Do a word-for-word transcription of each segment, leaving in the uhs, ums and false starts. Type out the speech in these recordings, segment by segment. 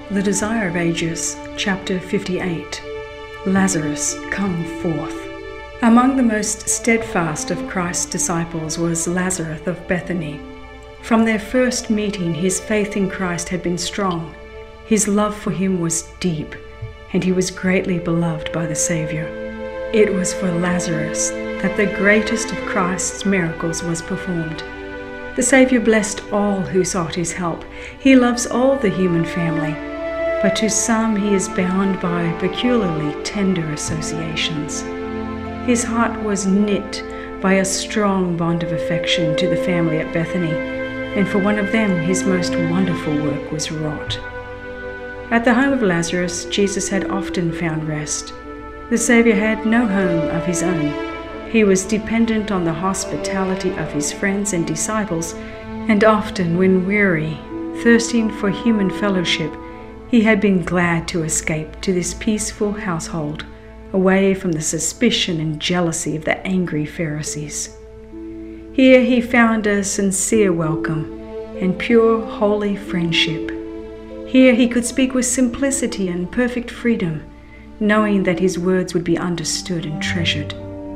The Desire of Ages, chapter fifty-eight. Lazarus, come forth. Among the most steadfast of Christ's disciples was Lazarus of Bethany. From their first meeting, his faith in Christ had been strong. His love for him was deep, and he was greatly beloved by the Savior. It was for Lazarus that the greatest of Christ's miracles was performed. The Savior blessed all who sought his help. He loves all the human family, but to some he is bound by peculiarly tender associations. His heart was knit by a strong bond of affection to the family at Bethany, and for one of them his most wonderful work was wrought. At the home of Lazarus, Jesus had often found rest. The Savior had no home of his own. He was dependent on the hospitality of his friends and disciples, and often when weary, thirsting for human fellowship, he had been glad to escape to this peaceful household, away from the suspicion and jealousy of the angry Pharisees. Here he found a sincere welcome and pure, holy friendship. Here he could speak with simplicity and perfect freedom, knowing that his words would be understood and treasured.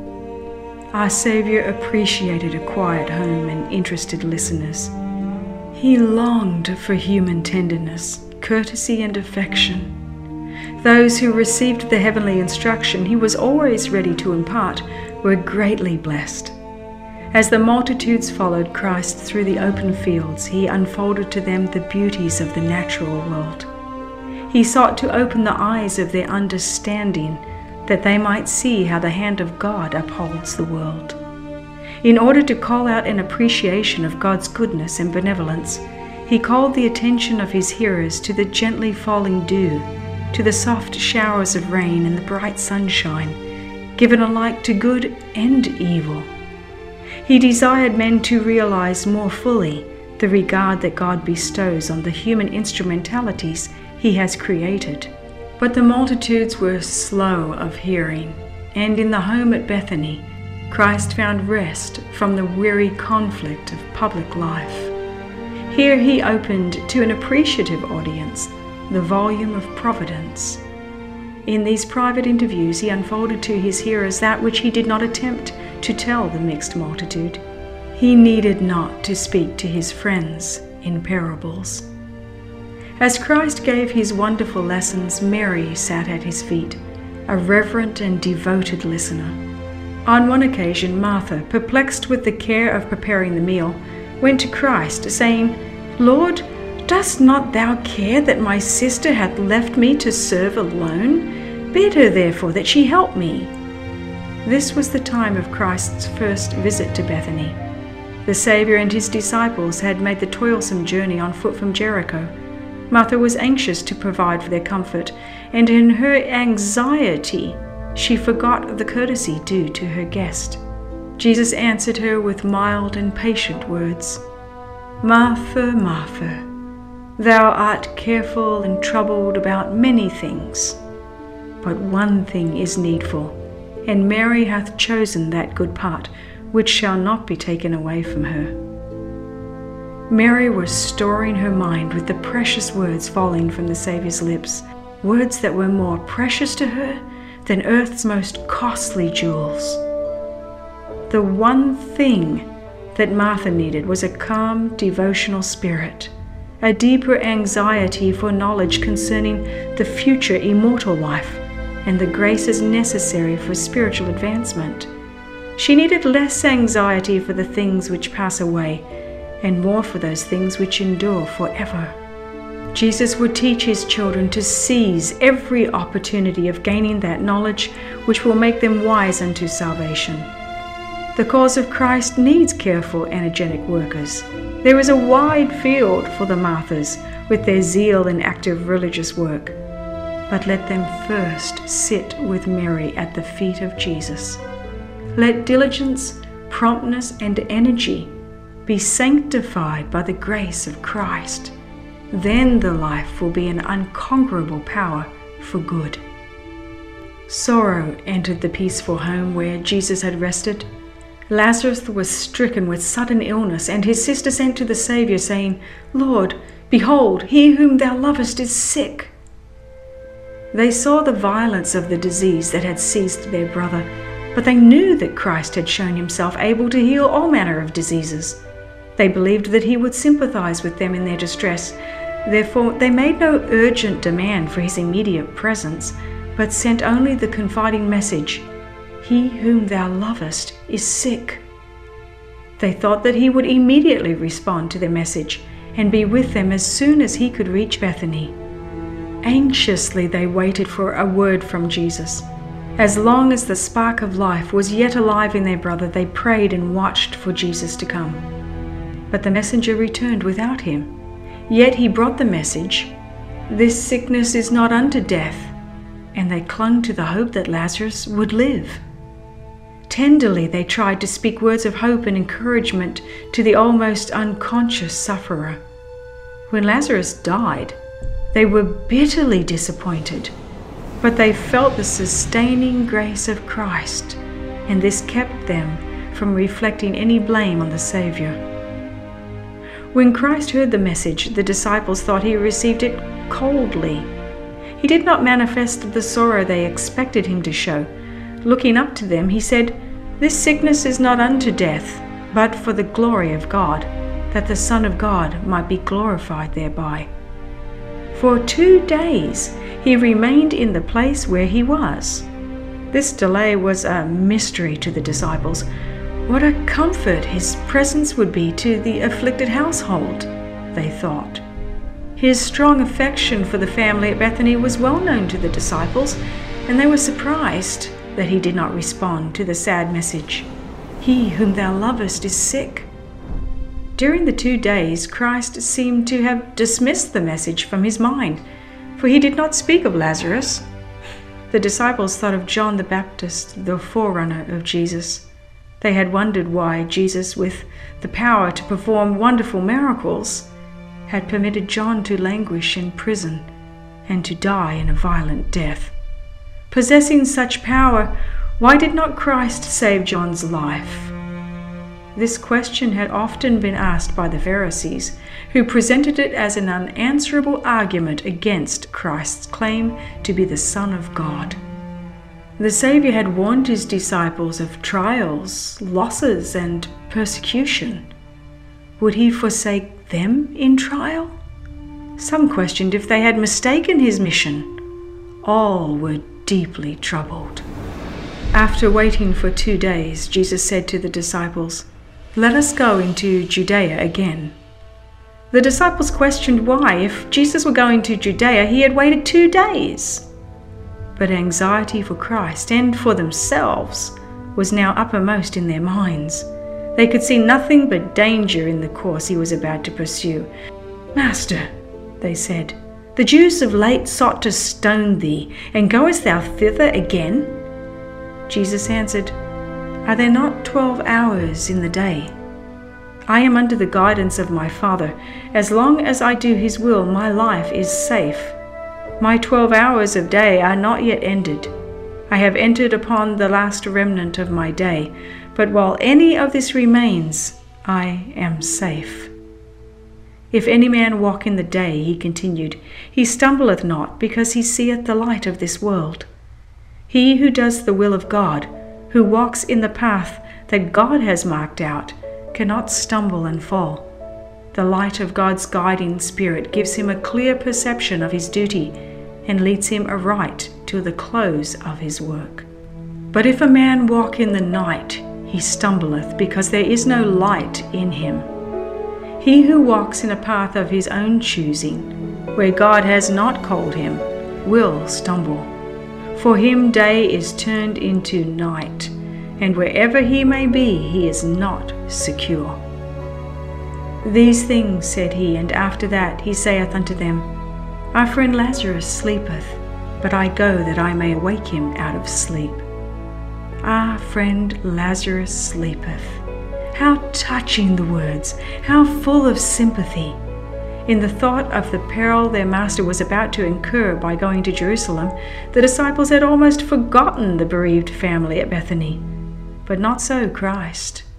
Our Savior appreciated a quiet home and interested listeners. He longed for human tenderness, courtesy, and affection. Those who received the heavenly instruction he was always ready to impart were greatly blessed. As the multitudes followed Christ through the open fields, he unfolded to them the beauties of the natural world. He sought to open the eyes of their understanding, that they might see how the hand of God upholds the world. In order to call out an appreciation of God's goodness and benevolence, he called the attention of his hearers to the gently falling dew, to the soft showers of rain and the bright sunshine, given alike to good and evil. He desired men to realize more fully the regard that God bestows on the human instrumentalities he has created. But the multitudes were slow of hearing, and in the home at Bethany, Christ found rest from the weary conflict of public life. Here he opened to an appreciative audience the volume of providence. In these private interviews, he unfolded to his hearers that which he did not attempt to tell the mixed multitude. He needed not to speak to his friends in parables. As Christ gave his wonderful lessons, Mary sat at his feet, a reverent and devoted listener. On one occasion, Martha, perplexed with the care of preparing the meal, went to Christ, saying, "Lord, dost not thou care that my sister hath left me to serve alone? Bid her therefore that she help me." This was the time of Christ's first visit to Bethany. The Savior and his disciples had made the toilsome journey on foot from Jericho. Martha was anxious to provide for their comfort, and in her anxiety she forgot the courtesy due to her guest. Jesus answered her with mild and patient words, "Martha, Martha, thou art careful and troubled about many things, but one thing is needful, and Mary hath chosen that good part, which shall not be taken away from her." Mary was storing her mind with the precious words falling from the Saviour's lips, words that were more precious to her than earth's most costly jewels. The one thing that Martha needed was a calm, devotional spirit, a deeper anxiety for knowledge concerning the future immortal life and the graces necessary for spiritual advancement. She needed less anxiety for the things which pass away and more for those things which endure forever. Jesus would teach his children to seize every opportunity of gaining that knowledge which will make them wise unto salvation. The cause of Christ needs careful, energetic workers. There is a wide field for the Marthas with their zeal and active religious work. But let them first sit with Mary at the feet of Jesus. Let diligence, promptness, and energy be sanctified by the grace of Christ. Then the life will be an unconquerable power for good. Sorrow entered the peaceful home where Jesus had rested. Lazarus was stricken with sudden illness, and his sister sent to the Saviour, saying, "Lord, behold, he whom thou lovest is sick." They saw the violence of the disease that had seized their brother, but they knew that Christ had shown himself able to heal all manner of diseases. They believed that he would sympathize with them in their distress. Therefore, they made no urgent demand for his immediate presence, but sent only the confiding message, "He whom thou lovest is sick." They thought that he would immediately respond to their message and be with them as soon as he could reach Bethany. Anxiously they waited for a word from Jesus. As long as the spark of life was yet alive in their brother, they prayed and watched for Jesus to come. But the messenger returned without him. Yet he brought the message, "This sickness is not unto death," and they clung to the hope that Lazarus would live. Tenderly they tried to speak words of hope and encouragement to the almost unconscious sufferer. When Lazarus died, they were bitterly disappointed, but they felt the sustaining grace of Christ, and this kept them from reflecting any blame on the Saviour. When Christ heard the message, the disciples thought he received it coldly. He did not manifest the sorrow they expected him to show. Looking up to them, he said, "This sickness is not unto death, but for the glory of God, that the Son of God might be glorified thereby." For two days he remained in the place where he was. This delay was a mystery to the disciples. What a comfort his presence would be to the afflicted household, they thought. His strong affection for the family at Bethany was well known to the disciples, and they were surprised that he did not respond to the sad message, "He whom thou lovest is sick." During the two days, Christ seemed to have dismissed the message from his mind, for he did not speak of Lazarus. The disciples thought of John the Baptist, the forerunner of Jesus. They had wondered why Jesus, with the power to perform wonderful miracles, had permitted John to languish in prison and to die in a violent death. Possessing such power, why did not Christ save John's life? This question had often been asked by the Pharisees, who presented it as an unanswerable argument against Christ's claim to be the Son of God. The Saviour had warned his disciples of trials, losses, and persecution. Would he forsake them in trial? Some questioned if they had mistaken his mission. All were deeply troubled. After waiting for two days, Jesus said to the disciples, "Let us go into Judea again." The disciples questioned why, if Jesus were going to Judea, he had waited two days. But anxiety for Christ and for themselves was now uppermost in their minds. They could see nothing but danger in the course he was about to pursue. "Master," they said, "the Jews of late sought to stone thee, and goest thou thither again?" Jesus answered, "Are there not twelve hours in the day? I am under the guidance of my Father. As long as I do his will, my life is safe. My twelve hours of day are not yet ended. I have entered upon the last remnant of my day, but while any of this remains, I am safe. If any man walk in the day," he continued, "he stumbleth not, because he seeth the light of this world. He who does the will of God, who walks in the path that God has marked out, cannot stumble and fall. The light of God's guiding spirit gives him a clear perception of his duty and leads him aright to the close of his work. But if a man walk in the night, he stumbleth, because there is no light in him. He who walks in a path of his own choosing, where God has not called him, will stumble. For him day is turned into night, and wherever he may be, he is not secure. These things said he, and after that he saith unto them, Our friend Lazarus sleepeth, but I go that I may awake him out of sleep. Our friend Lazarus sleepeth. How touching the words, how full of sympathy. In the thought of the peril their master was about to incur by going to Jerusalem, the disciples had almost forgotten the bereaved family at Bethany. But not so Christ.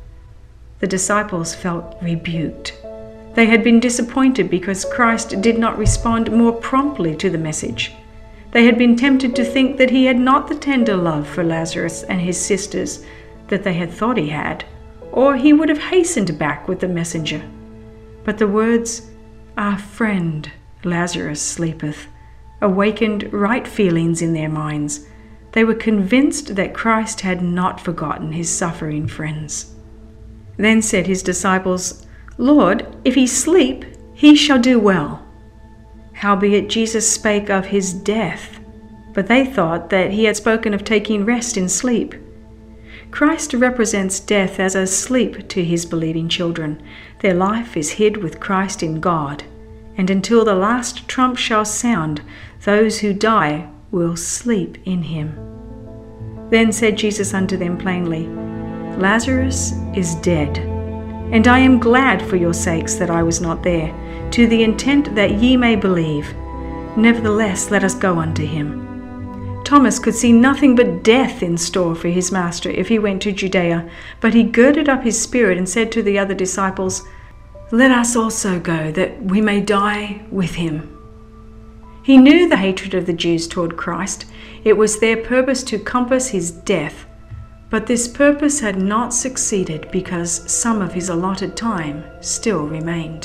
The disciples felt rebuked. They had been disappointed because Christ did not respond more promptly to the message. They had been tempted to think that he had not the tender love for Lazarus and his sisters that they had thought he had, or he would have hastened back with the messenger. But the words, "Our friend Lazarus sleepeth," awakened right feelings in their minds. They were convinced that Christ had not forgotten his suffering friends. Then said his disciples, "Lord, if he sleep, he shall do well." Howbeit Jesus spake of his death, but they thought that he had spoken of taking rest in sleep. Christ represents death as a sleep to his believing children. Their life is hid with Christ in God, and until the last trump shall sound, those who die will sleep in him. Then said Jesus unto them plainly, Lazarus is dead, and I am glad for your sakes that I was not there, to the intent that ye may believe. Nevertheless, let us go unto him. Thomas could see nothing but death in store for his master if he went to Judea, but he girded up his spirit and said to the other disciples, Let us also go, that we may die with him. He knew the hatred of the Jews toward Christ. It was their purpose to compass his death, but this purpose had not succeeded because some of his allotted time still remained.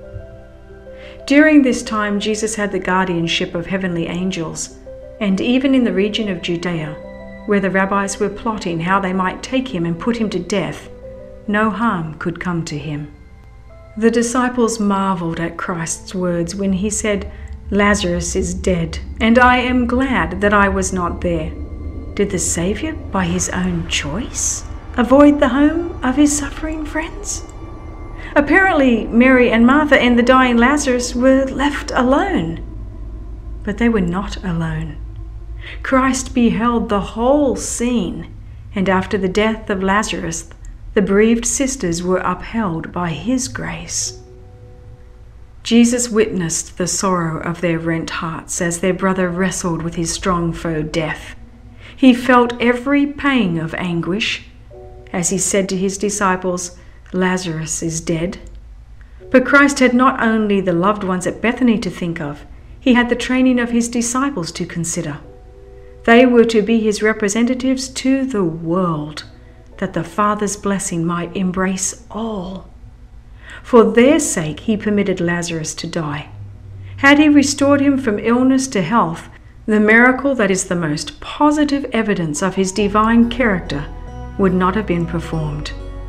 During this time, Jesus had the guardianship of heavenly angels, and even in the region of Judea, where the rabbis were plotting how they might take him and put him to death, no harm could come to him. The disciples marveled at Christ's words when he said, Lazarus is dead, and I am glad that I was not there. Did the Savior, by his own choice, avoid the home of his suffering friends? Apparently, Mary and Martha and the dying Lazarus were left alone. But they were not alone. Christ beheld the whole scene, and after the death of Lazarus, the bereaved sisters were upheld by his grace. Jesus witnessed the sorrow of their rent hearts as their brother wrestled with his strong foe, death. He felt every pang of anguish as he said to his disciples, Lazarus is dead. But Christ had not only the loved ones at Bethany to think of, he had the training of his disciples to consider. They were to be his representatives to the world, that the Father's blessing might embrace all. For their sake he permitted Lazarus to die. Had he restored him from illness to health, the miracle that is the most positive evidence of his divine character would not have been performed.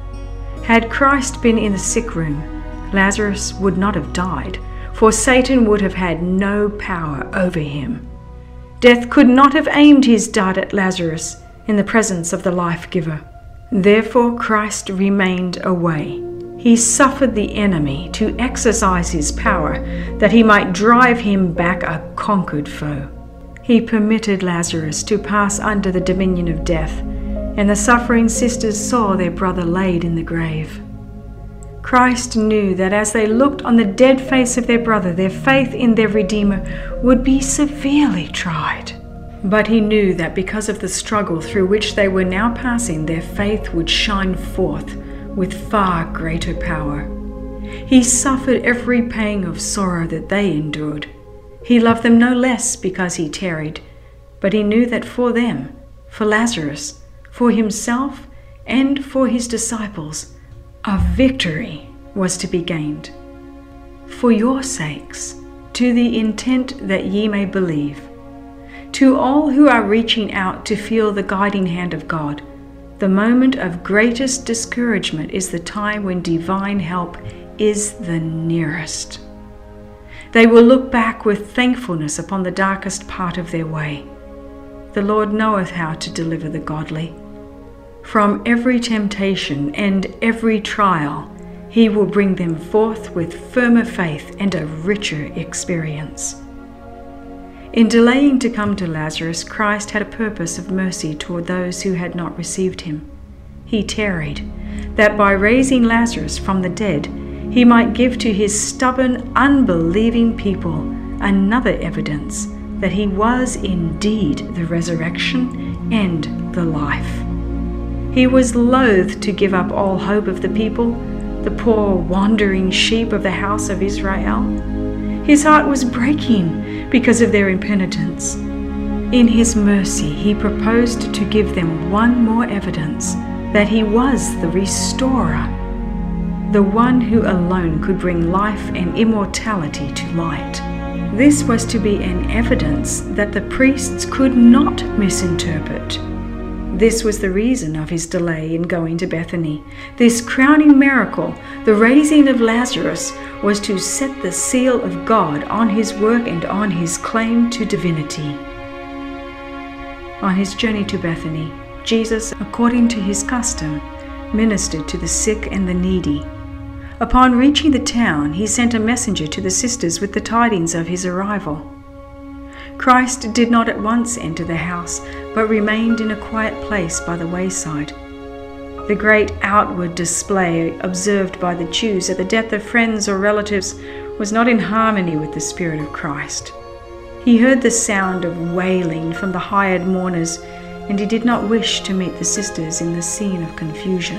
Had Christ been in the sick room, Lazarus would not have died, for Satan would have had no power over him. Death could not have aimed his dart at Lazarus in the presence of the life-giver. Therefore Christ remained away. He suffered the enemy to exercise his power, that he might drive him back a conquered foe. He permitted Lazarus to pass under the dominion of death, and the suffering sisters saw their brother laid in the grave. Christ knew that as they looked on the dead face of their brother, their faith in their Redeemer would be severely tried. But he knew that because of the struggle through which they were now passing, their faith would shine forth with far greater power. He suffered every pang of sorrow that they endured. He loved them no less because he tarried, but he knew that for them, for Lazarus, for himself, and for his disciples, a victory was to be gained. For your sakes, to the intent that ye may believe. To all who are reaching out to feel the guiding hand of God, the moment of greatest discouragement is the time when divine help is the nearest. They will look back with thankfulness upon the darkest part of their way. The Lord knoweth how to deliver the godly. From every temptation and every trial, he will bring them forth with firmer faith and a richer experience. In delaying to come to Lazarus, Christ had a purpose of mercy toward those who had not received him. He tarried, that by raising Lazarus from the dead, he might give to his stubborn, unbelieving people another evidence that he was indeed the resurrection and the life. He was loath to give up all hope of the people, the poor wandering sheep of the house of Israel. His heart was breaking because of their impenitence. In his mercy, he proposed to give them one more evidence that he was the restorer, the one who alone could bring life and immortality to light. This was to be an evidence that the priests could not misinterpret. This was the reason of his delay in going to Bethany. This crowning miracle, the raising of Lazarus, was to set the seal of God on his work and on his claim to divinity. On his journey to Bethany, Jesus, according to his custom, ministered to the sick and the needy. Upon reaching the town, he sent a messenger to the sisters with the tidings of his arrival. Christ did not at once enter the house, but remained in a quiet place by the wayside. The great outward display observed by the Jews at the death of friends or relatives was not in harmony with the Spirit of Christ. He heard the sound of wailing from the hired mourners, and he did not wish to meet the sisters in the scene of confusion.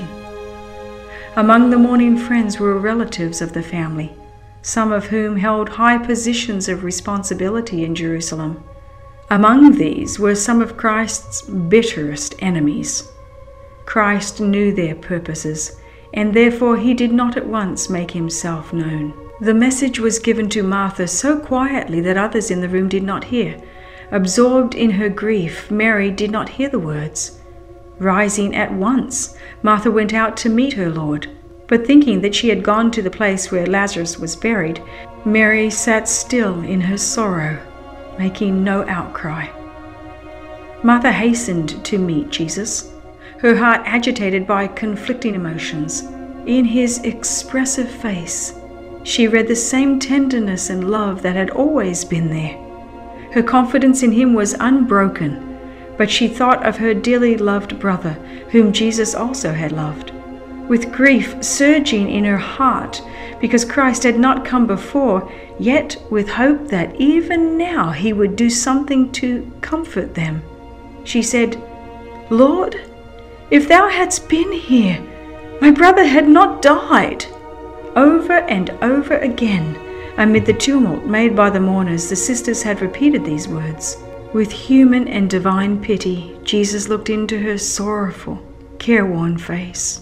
Among the mourning friends were relatives of the family, some of whom held high positions of responsibility in Jerusalem. Among these were some of Christ's bitterest enemies. Christ knew their purposes, and therefore he did not at once make himself known. The message was given to Martha so quietly that others in the room did not hear. Absorbed in her grief, Mary did not hear the words. Rising at once, Martha went out to meet her Lord. But thinking that she had gone to the place where Lazarus was buried, Mary sat still in her sorrow, making no outcry. Martha hastened to meet Jesus, her heart agitated by conflicting emotions. In his expressive face, she read the same tenderness and love that had always been there. Her confidence in him was unbroken, but she thought of her dearly loved brother, whom Jesus also had loved. With grief surging in her heart because Christ had not come before, yet with hope that even now he would do something to comfort them, she said, "Lord, if thou hadst been here, my brother had not died." Over and over again, amid the tumult made by the mourners, the sisters had repeated these words. With human and divine pity, Jesus looked into her sorrowful, careworn face.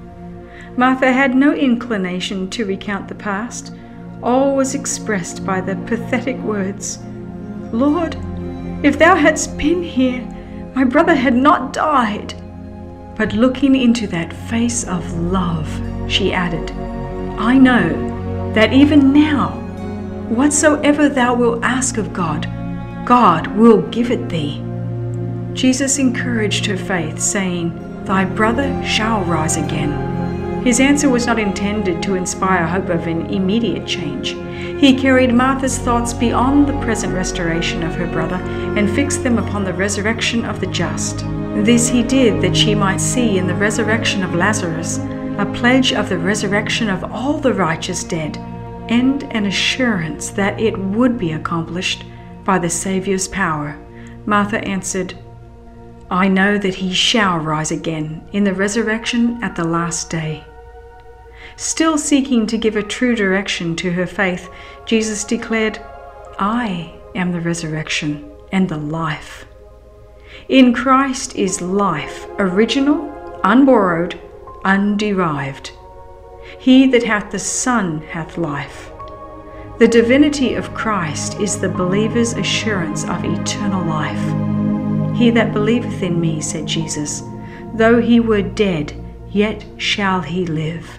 Martha had no inclination to recount the past. All was expressed by the pathetic words, "Lord, if thou hadst been here, my brother had not died." But looking into that face of love, she added, "I know that even now, whatsoever thou wilt ask of God, God will give it thee." Jesus encouraged her faith, saying, "Thy brother shall rise again." His answer was not intended to inspire hope of an immediate change. He carried Martha's thoughts beyond the present restoration of her brother and fixed them upon the resurrection of the just. This he did that she might see in the resurrection of Lazarus a pledge of the resurrection of all the righteous dead, and an assurance that it would be accomplished by the Saviour's power. Martha answered, "I know that he shall rise again in the resurrection at the last day." Still seeking to give a true direction to her faith, Jesus declared, "I am the resurrection and the life." In Christ is life, original, unborrowed, underived. He that hath the Son hath life. The divinity of Christ is the believer's assurance of eternal life. "He that believeth in me," said Jesus, "though he were dead, yet shall he live.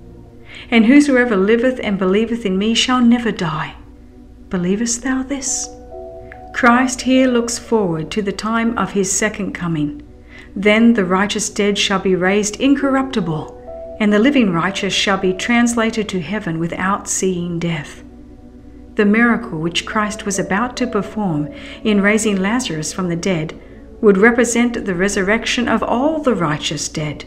And whosoever liveth and believeth in me shall never die. Believest thou this?" Christ here looks forward to the time of his second coming. Then the righteous dead shall be raised incorruptible, and the living righteous shall be translated to heaven without seeing death. The miracle which Christ was about to perform in raising Lazarus from the dead would represent the resurrection of all the righteous dead.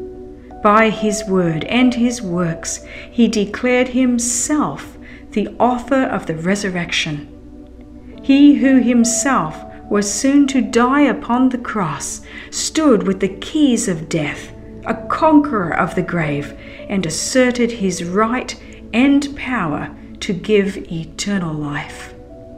By his word and his works, he declared himself the author of the resurrection. He who himself was soon to die upon the cross, stood with the keys of death, a conqueror of the grave, and asserted his right and power to give eternal life.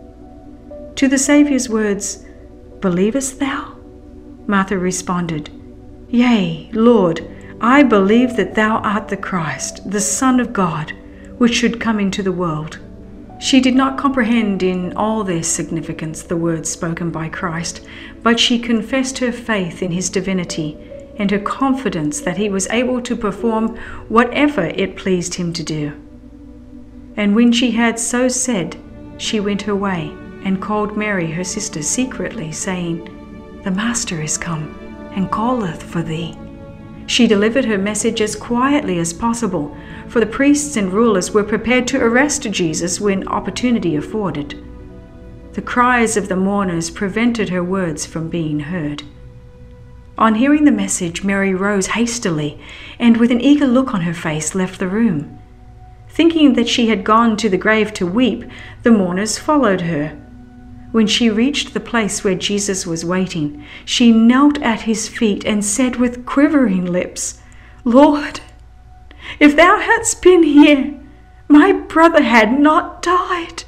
To the Saviour's words, "Believest thou?" Martha responded, "Yea, Lord, I believe that thou art the Christ, the Son of God, which should come into the world." She did not comprehend in all their significance the words spoken by Christ, but she confessed her faith in his divinity and her confidence that he was able to perform whatever it pleased him to do. And when she had so said, she went her way and called Mary her sister secretly, saying, "The Master is come, and calleth for thee." She delivered her message as quietly as possible, for the priests and rulers were prepared to arrest Jesus when opportunity afforded. The cries of the mourners prevented her words from being heard. On hearing the message, Mary rose hastily, and with an eager look on her face left the room. Thinking that she had gone to the grave to weep, the mourners followed her. When she reached the place where Jesus was waiting, she knelt at his feet and said with quivering lips, "Lord, if thou hadst been here, my brother had not died."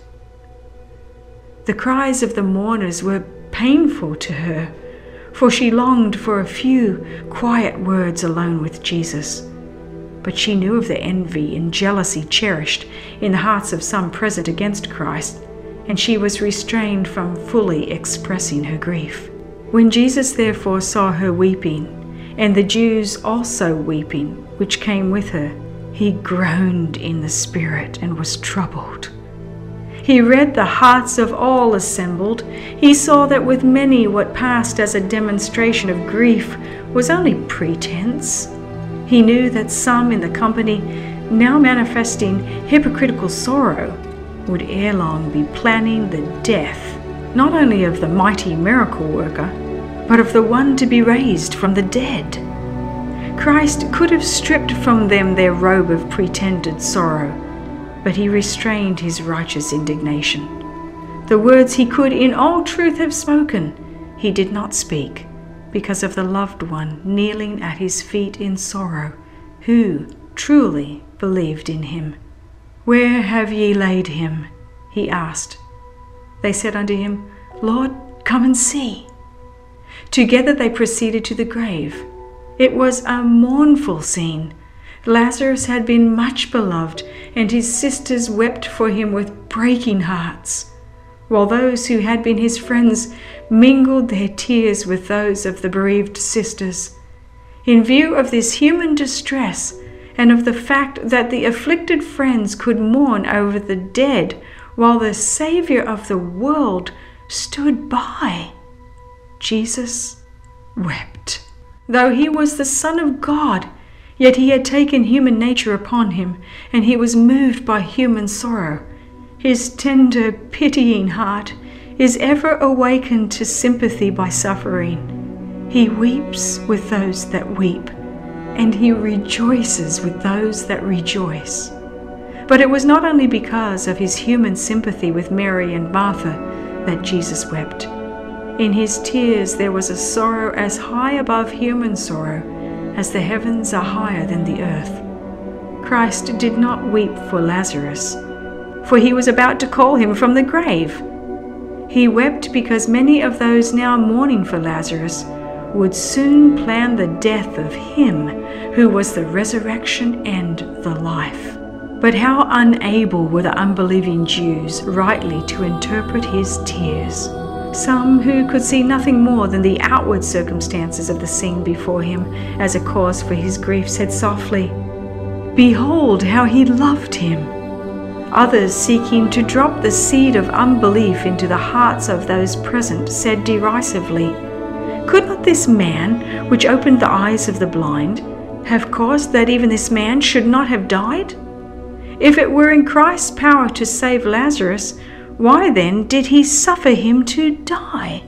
The cries of the mourners were painful to her, for she longed for a few quiet words alone with Jesus. But she knew of the envy and jealousy cherished in the hearts of some present against Christ, and she was restrained from fully expressing her grief. When Jesus therefore saw her weeping, and the Jews also weeping, which came with her, he groaned in the spirit and was troubled. He read the hearts of all assembled. He saw that with many what passed as a demonstration of grief was only pretense. He knew that some in the company, now manifesting hypocritical sorrow, would ere long be planning the death, not only of the mighty miracle worker, but of the one to be raised from the dead. Christ could have stripped from them their robe of pretended sorrow, but he restrained his righteous indignation. The words he could in all truth have spoken, he did not speak, because of the loved one kneeling at his feet in sorrow, who truly believed in him. "Where have ye laid him?" he asked. They said unto him, "Lord, come and see." Together they proceeded to the grave. It was a mournful scene. Lazarus had been much beloved, and his sisters wept for him with breaking hearts, while those who had been his friends mingled their tears with those of the bereaved sisters. In view of this human distress, and of the fact that the afflicted friends could mourn over the dead while the Savior of the world stood by, Jesus wept. Though he was the Son of God, yet he had taken human nature upon him, and he was moved by human sorrow. His tender, pitying heart is ever awakened to sympathy by suffering. He weeps with those that weep, and he rejoices with those that rejoice. But it was not only because of his human sympathy with Mary and Martha that Jesus wept. In his tears there was a sorrow as high above human sorrow as the heavens are higher than the earth. Christ did not weep for Lazarus, for he was about to call him from the grave. He wept because many of those now mourning for Lazarus would soon plan the death of him who was the resurrection and the life. But how unable were the unbelieving Jews rightly to interpret his tears. Some who could see nothing more than the outward circumstances of the scene before him as a cause for his grief said softly, "Behold how he loved him." Others, seeking to drop the seed of unbelief into the hearts of those present, said derisively, "Could not this man, which opened the eyes of the blind, have caused that even this man should not have died? If it were in Christ's power to save Lazarus, why then did he suffer him to die?"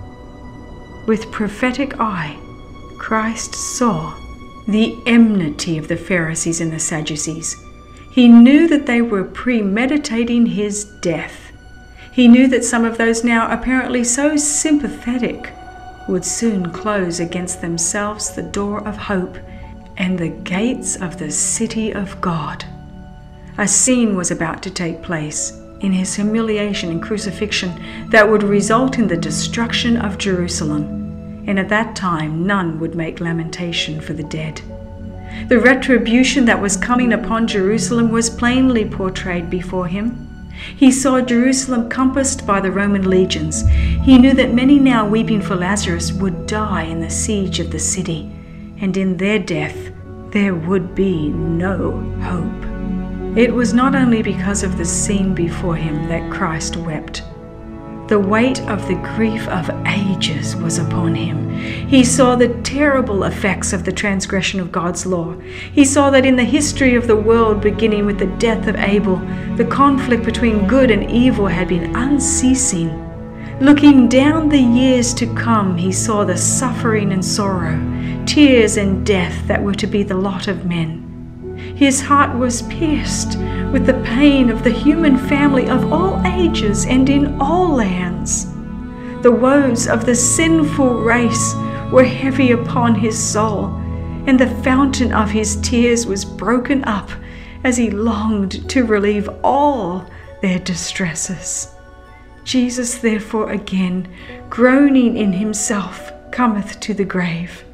With prophetic eye, Christ saw the enmity of the Pharisees and the Sadducees. He knew that they were premeditating his death. He knew that some of those now apparently so sympathetic would soon close against themselves the door of hope and the gates of the city of God. A scene was about to take place in his humiliation and crucifixion that would result in the destruction of Jerusalem, and at that time none would make lamentation for the dead. The retribution that was coming upon Jerusalem was plainly portrayed before him. He saw Jerusalem compassed by the Roman legions. He knew that many now weeping for Lazarus would die in the siege of the city, and in their death there would be no hope. It was not only because of the scene before him that Christ wept. The weight of the grief of ages was upon him. He saw the terrible effects of the transgression of God's law. He saw that in the history of the world, beginning with the death of Abel, the conflict between good and evil had been unceasing. Looking down the years to come, he saw the suffering and sorrow, tears and death that were to be the lot of men. His heart was pierced with the pain of the human family of all ages and in all lands. The woes of the sinful race were heavy upon his soul, and the fountain of his tears was broken up as he longed to relieve all their distresses. Jesus therefore again, groaning in himself, cometh to the grave.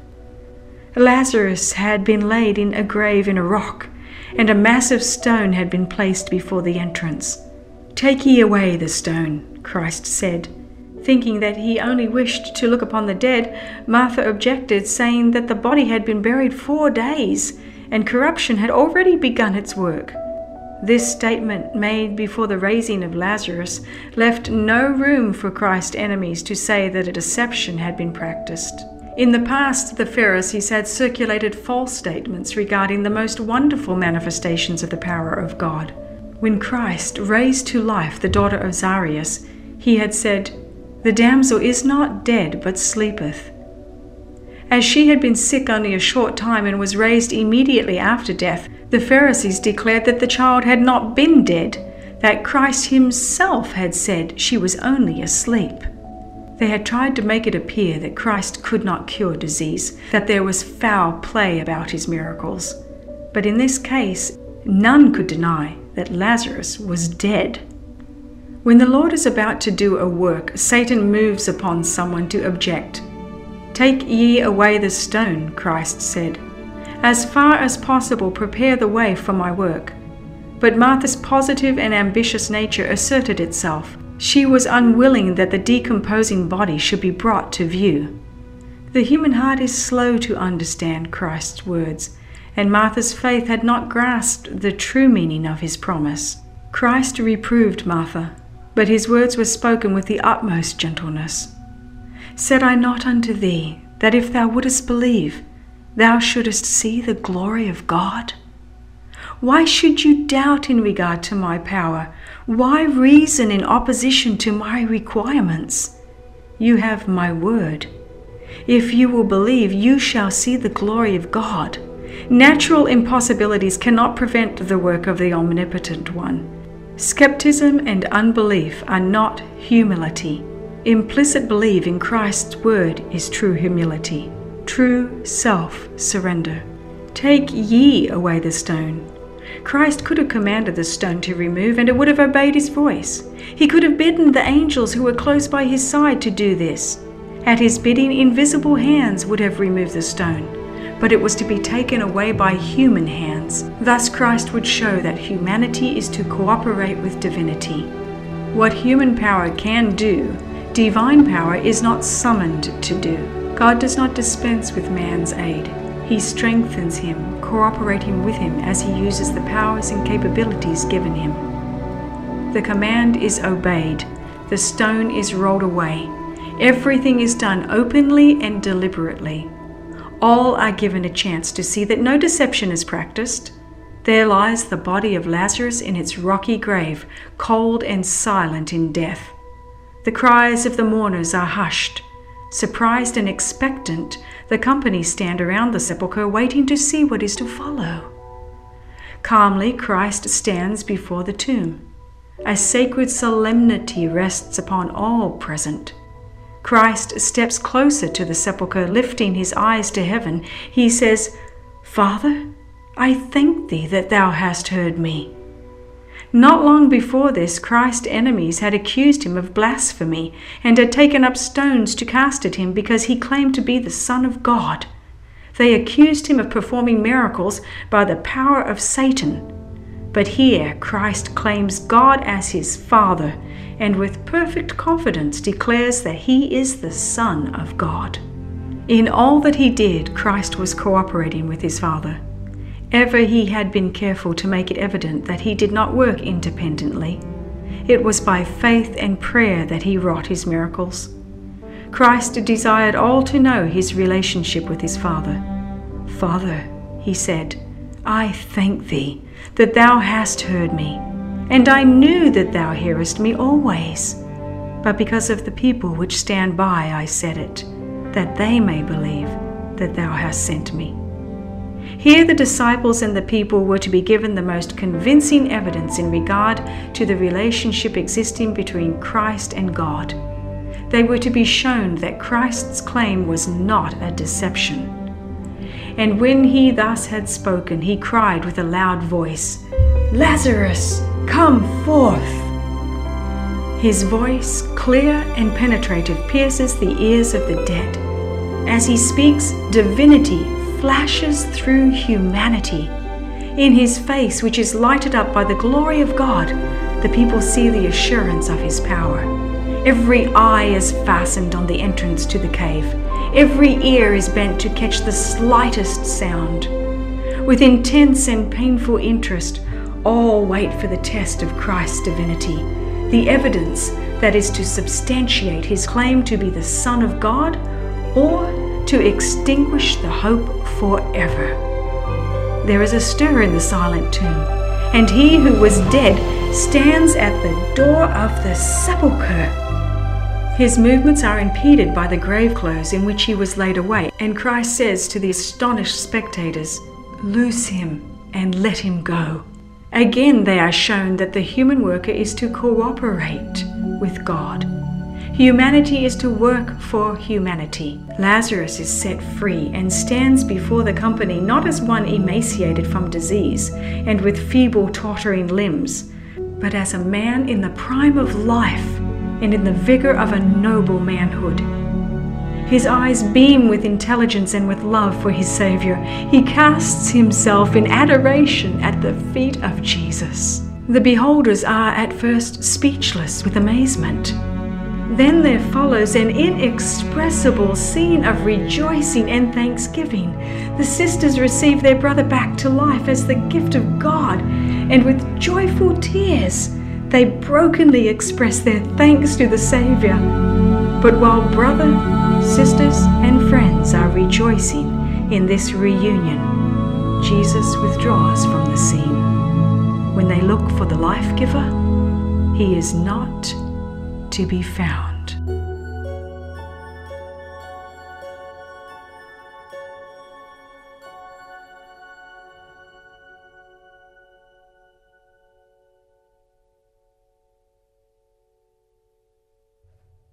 Lazarus had been laid in a grave in a rock, and a massive stone had been placed before the entrance. "Take ye away the stone," Christ said. Thinking that he only wished to look upon the dead, Martha objected, saying that the body had been buried four days, and corruption had already begun its work. This statement, made before the raising of Lazarus, left no room for Christ's enemies to say that a deception had been practiced. In the past, the Pharisees had circulated false statements regarding the most wonderful manifestations of the power of God. When Christ raised to life the daughter of Jairus, he had said, "The damsel is not dead, but sleepeth." As she had been sick only a short time and was raised immediately after death, the Pharisees declared that the child had not been dead, that Christ himself had said she was only asleep. They had tried to make it appear that Christ could not cure disease, that there was foul play about his miracles. But in this case, none could deny that Lazarus was dead. When the Lord is about to do a work, Satan moves upon someone to object. "Take ye away the stone," Christ said. "As far as possible, prepare the way for my work." But Martha's positive and ambitious nature asserted itself. She was unwilling that the decomposing body should be brought to view. The human heart is slow to understand Christ's words, and Martha's faith had not grasped the true meaning of his promise. Christ reproved Martha, but his words were spoken with the utmost gentleness. "Said I not unto thee, that if thou wouldest believe, thou shouldest see the glory of God? Why should you doubt in regard to my power? Why reason in opposition to my requirements? You have my word. If you will believe, you shall see the glory of God." Natural impossibilities cannot prevent the work of the Omnipotent One. Skepticism and unbelief are not humility. Implicit belief in Christ's word is true humility, true self-surrender. "Take ye away the stone." Christ could have commanded the stone to remove, and it would have obeyed his voice. He could have bidden the angels who were close by his side to do this. At his bidding, invisible hands would have removed the stone, but it was to be taken away by human hands. Thus Christ would show that humanity is to cooperate with divinity. What human power can do, divine power is not summoned to do. God does not dispense with man's aid. He strengthens him, cooperating with him as he uses the powers and capabilities given him. The command is obeyed. The stone is rolled away. Everything is done openly and deliberately. All are given a chance to see that no deception is practiced. There lies the body of Lazarus in its rocky grave, cold and silent in death. The cries of the mourners are hushed. Surprised and expectant, the company stand around the sepulchre waiting to see what is to follow. Calmly, Christ stands before the tomb. A sacred solemnity rests upon all present. Christ steps closer to the sepulchre, lifting his eyes to heaven. He says, "Father, I thank thee that thou hast heard me." Not long before this, Christ's enemies had accused him of blasphemy and had taken up stones to cast at him because he claimed to be the Son of God. They accused him of performing miracles by the power of Satan. But here Christ claims God as his Father and with perfect confidence declares that he is the Son of God. In all that he did, Christ was cooperating with his Father. Ever he had been careful to make it evident that he did not work independently. It was by faith and prayer that he wrought his miracles. Christ desired all to know his relationship with his Father. "Father," he said, "I thank thee that thou hast heard me, and I knew that thou hearest me always. But because of the people which stand by I said it, that they may believe that thou hast sent me." Here the disciples and the people were to be given the most convincing evidence in regard to the relationship existing between Christ and God. They were to be shown that Christ's claim was not a deception. And when he thus had spoken, he cried with a loud voice, "Lazarus, come forth!" His voice, clear and penetrative, pierces the ears of the dead. As he speaks, divinity flashes through humanity. In his face, which is lighted up by the glory of God, the people see the assurance of his power. Every eye is fastened on the entrance to the cave. Every ear is bent to catch the slightest sound. With intense and painful interest, all wait for the test of Christ's divinity, the evidence that is to substantiate his claim to be the Son of God or to extinguish the hope forever. There is a stir in the silent tomb, and he who was dead stands at the door of the sepulchre. His movements are impeded by the grave clothes in which he was laid away, and Christ says to the astonished spectators, "Loose him and let him go." Again they are shown that the human worker is to cooperate with God. Humanity is to work for humanity. Lazarus is set free and stands before the company not as one emaciated from disease and with feeble, tottering limbs, but as a man in the prime of life and in the vigor of a noble manhood. His eyes beam with intelligence and with love for his Savior. He casts himself in adoration at the feet of Jesus. The beholders are at first speechless with amazement. Then there follows an inexpressible scene of rejoicing and thanksgiving. The sisters receive their brother back to life as the gift of God, and with joyful tears, they brokenly express their thanks to the Savior. But while brother, sisters, and friends are rejoicing in this reunion, Jesus withdraws from the scene. When they look for the life giver, he is not to be found.